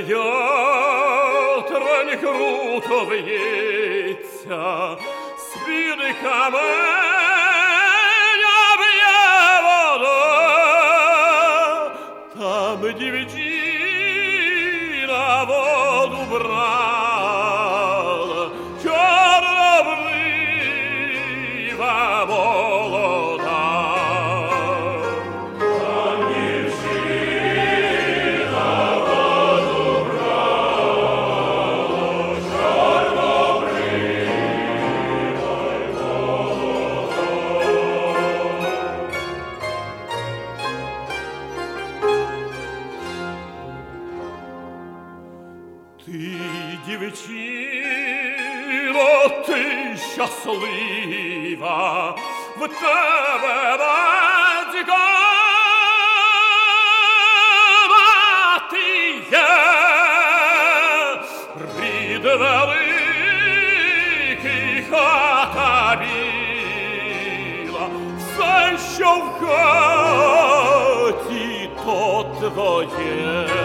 Трань круто в'ється, з-під каменя б'є вода, там дівчина воду брала, чорнобрива молода. Ти, дівчино, ти щаслива, в тебе батько мати є, рід великий, хата біла, все, що в хаті, то твоє.